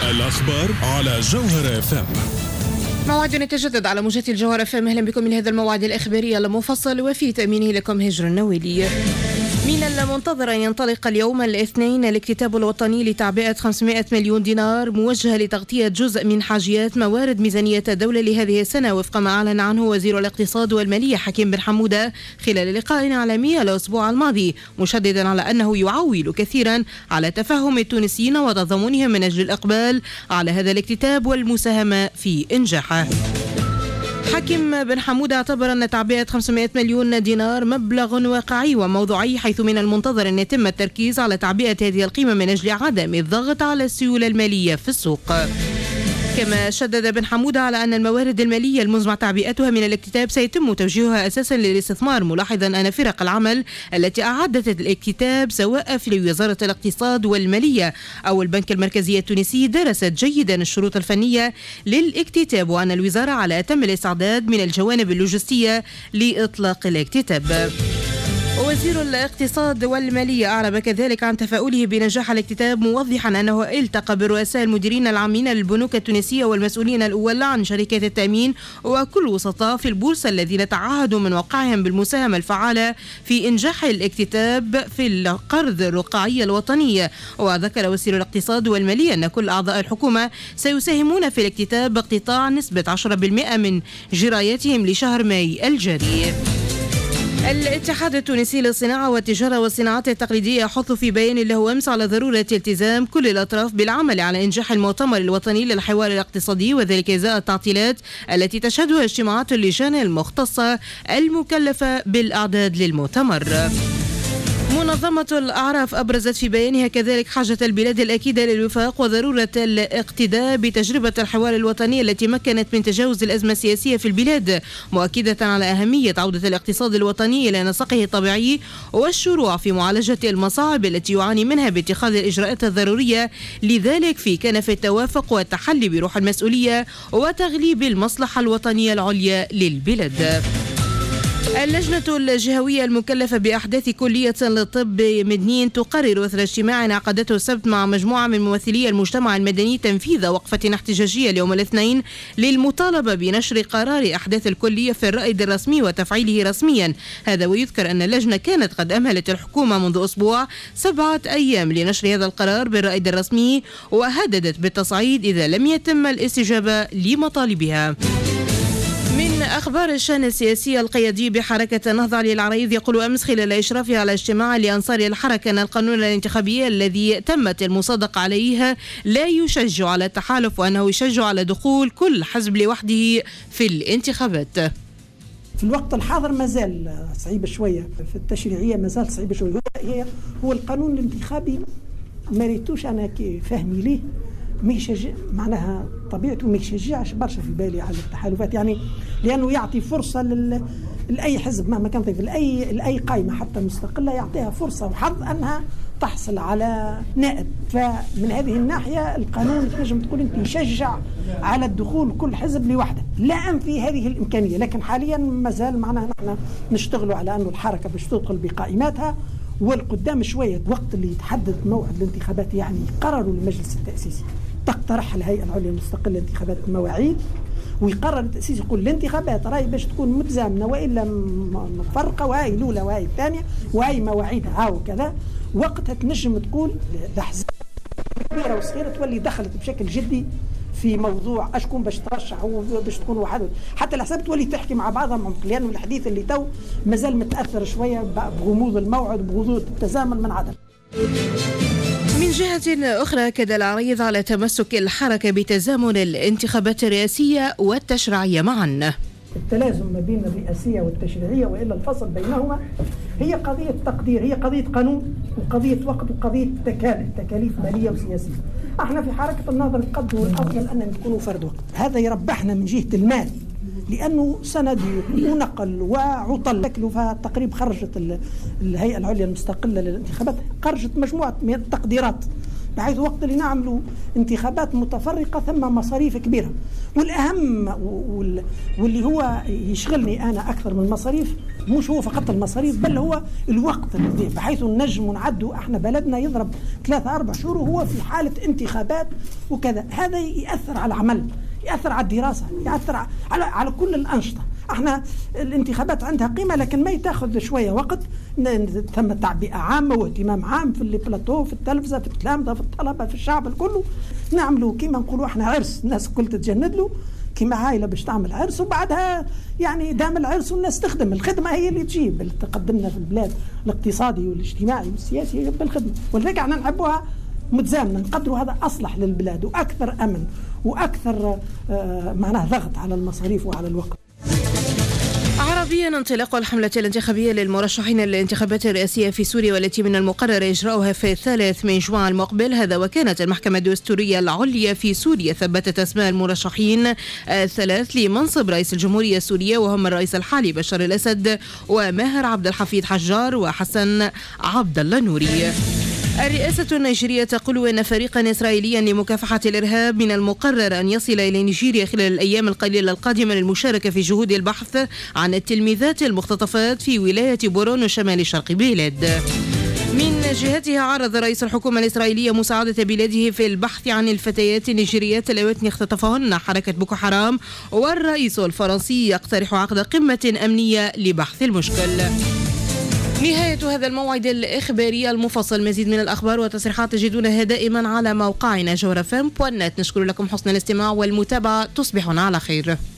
الأخبار على جوهر FM. موعدنا يتجدد على موجات الجوهر FM. أهلا بكم لهذا الموعد الإخباري المفصل وفي تأمينه لكم هجر النويلي. من المنتظر أن ينطلق اليوم الاثنين الاكتتاب الوطني لتعبئة 500 مليون دينار موجهة لتغطية جزء من حاجيات موارد ميزانية الدولة لهذه السنة، وفق ما أعلن عنه وزير الاقتصاد والمالية حكيم بن حمودة خلال لقاء إعلامي الأسبوع الماضي، مشددا على أنه يعول كثيرا على تفهم التونسيين وتضامنهم من أجل الإقبال على هذا الاكتتاب والمساهمة في إنجاحه. حكيم بن حمودة اعتبر أن تعبئة 500 مليون دينار مبلغ واقعي وموضوعي، حيث من المنتظر أن يتم التركيز على تعبئة هذه القيمة من أجل عدم الضغط على السيولة المالية في السوق. كما شدد بن حمودة على أن الموارد المالية المزمع تعبئتها من الاكتتاب سيتم توجيهها أساسا للاستثمار، ملاحظا أن فرق العمل التي أعدت الاكتتاب سواء في وزارة الاقتصاد والمالية أو البنك المركزي التونسي درست جيدا الشروط الفنية للاكتتاب، وأن الوزارة على أتم الاستعداد من الجوانب اللوجستية لإطلاق الاكتتاب. وزير الاقتصاد والمالية أعرب كذلك عن تفاؤله بنجاح الاكتتاب، موضحا أنه التقى برؤساء المديرين العامين للبنوك التونسية والمسؤولين الأول عن شركات التأمين وكل وسطاء في البورصة الذين تعهدوا من وقعهم بالمساهمة الفعالة في إنجاح الاكتتاب في القرض الرقعي الوطني. وذكر وزير الاقتصاد والمالية أن كل أعضاء الحكومة سيساهمون في الاكتتاب باقتطاع نسبة 10% من جراياتهم لشهر ماي الجاري. الاتحاد التونسي للصناعة والتجارة والصناعات التقليدية يحث في بيان له أمس على ضرورة التزام كل الأطراف بالعمل على إنجاح المؤتمر الوطني للحوار الاقتصادي، وذلك إزاء التعطيلات التي تشهدها اجتماعات اللجان المختصة المكلفة بالأعداد للمؤتمر. منظمة الأعراف أبرزت في بيانها كذلك حاجة البلاد الأكيدة للوفاق وضرورة الاقتداء بتجربة الحوار الوطني التي مكنت من تجاوز الأزمة السياسية في البلاد، مؤكدة على أهمية عودة الاقتصاد الوطني إلى نسقه الطبيعي والشروع في معالجة المصاعب التي يعاني منها باتخاذ الإجراءات الضرورية لذلك في كنف التوافق والتحلي بروح المسؤولية وتغليب المصلحة الوطنية العليا للبلاد. اللجنة الجهوية المكلفة بأحداث كلية للطب مدنين تقرر إثر اجتماع عقدته السبت مع مجموعة من ممثلي المجتمع المدني تنفيذ وقفة احتجاجية اليوم الاثنين للمطالبة بنشر قرار أحداث الكلية في الرائد الرسمي وتفعيله رسميا. هذا ويذكر أن اللجنة كانت قد أمهلت الحكومة منذ أسبوع 7 أيام لنشر هذا القرار بالرائد الرسمي، وهددت بالتصعيد إذا لم يتم الاستجابة لمطالبها. من أخبار الشأن السياسي، القيادي بحركة النهضة علي العريض يقول أمس خلال إشرافه على اجتماع لأنصار الحركة أن القانون الانتخابي الذي تمت المصادقة عليه لا يشجع على التحالف، وأنه يشجع على دخول كل حزب لوحده في الانتخابات. في الوقت الحاضر مازال صعيبة شوية في التشريعية، مازال صعيبة شوية. هو القانون الانتخابي ما ريتوش أنا فهمي ليه ما يشجع، معناها طبيعته ما يشجعش برشا في بالي على التحالفات، يعني لأنه يعطي فرصة لأي حزب مهما كان طيب لأي قائمة حتى مستقلة يعطيها فرصة وحظ أنها تحصل على نائب. فمن هذه الناحية القانون تنجم تقول أنت يشجع على الدخول كل حزب لوحده، لا أنفي هذه الإمكانية، لكن حاليا مازال معناها نحن نشتغلوا على أنه الحركة باش تدخل بقائماتها، والقدام شوية وقت اللي يتحدد موعد الانتخابات يعني قرروا المجلس التأسيسي تقترح الهيئة العليا المستقلة انتخابات المواعيد، ويقرر التأسيس يقول الانتخابات راهي باش تكون متزامنة وإلا مفرقة، وهي الأولى وهي الثانية وهي مواعيدها ها وكذا. وقتها تنجم تقول الأحزاب كبيرة وصغيرة تولي دخلت بشكل جدي في موضوع أشكون باش ترشح وباش تكون واحد، حتى الأحزاب تولي تحكي مع بعضها عمق، لأنه الحديث اللي تو مازال متأثر شوية بغموض الموعد وبغموض التزامن من عدم. من جهة أخرى أكد العريض على تمسك الحركة بتزامن الانتخابات الرئاسية والتشريعية معا. التلازم ما بين الرئاسية والتشريعية وإلا الفصل بينهما هي قضية تقدير، هي قضية قانون وقضية وقت وقضية تكاليف مالية وسياسية. احنا في حركة النهضة نقدروا الأفضل أن نكونوا فرد وقت، هذا يربحنا من جهة المال لأنه سند ونقل وعطل تكلفة. تقريبا خرجت الهيئة العليا المستقلة للانتخابات خرجت مجموعة من التقديرات بحيث وقت اللي نعملوا انتخابات متفرقة ثم مصاريف كبيرة. والأهم واللي هو يشغلني أنا أكثر من المصاريف مش هو فقط المصاريف، بل هو الوقت اللي بحيث نجم نعدوا احنا بلدنا يضرب 3-4 شهور وهو في حالة انتخابات وكذا. هذا يأثر على العمل، يأثر على الدراسة، يأثر على كل الأنشطة. احنا الانتخابات عندها قيمة لكن ما تاخذ شوية وقت، ثم تعبئة عامة واهتمام عام في البلاطو، في التلفزة، في التلامذة، في الطلبة، في الشعب الكل. نعملوا كما نقولوا احنا عرس، الناس الكل تتجند له كما عائلة باش تعمل عرس، وبعدها يعني دام العرس والناس تخدم. الخدمة هي اللي تجيب تقدمنا في البلاد الاقتصادي والاجتماعي والسياسي بالخدمة، ولذلك احنا نحبوها متزامنة، نقدروا هذا أصلح للبلاد وأكثر أمن وأكثر معناه ضغط على المصاريف وعلى الوقت. عربيا، انطلاق الحملة الانتخابية للمرشحين للانتخابات الرئاسية في سوريا والتي من المقرر إجراؤها في 3 من جوان المقبل. هذا وكانت المحكمة الدستورية العليا في سوريا ثبتت أسماء المرشحين 3 لمنصب رئيس الجمهورية السورية، وهم الرئيس الحالي بشار الأسد وماهر عبد الحفيظ حجار وحسن عبد الله نوري. الرئاسة النيجيرية تقول أن فريقا إسرائيليا لمكافحة الإرهاب من المقرر أن يصل إلى نيجيريا خلال الأيام القليلة القادمة للمشاركة في جهود البحث عن التلميذات المختطفات في ولاية بورونو شمال شرق بلاد. من جهتها عرض رئيس الحكومة الإسرائيلية مساعدة بلاده في البحث عن الفتيات النيجيريات اللواتي اختطفهن حركة بوكو حرام، والرئيس الفرنسي يقترح عقد قمة أمنية لبحث المشكل. نهاية هذا الموعد الإخباري المفصل. مزيد من الأخبار وتصريحات تجدونها دائما على موقعنا جوهر FM.net. نشكر لكم حسن الاستماع والمتابعة. تصبحون على خير.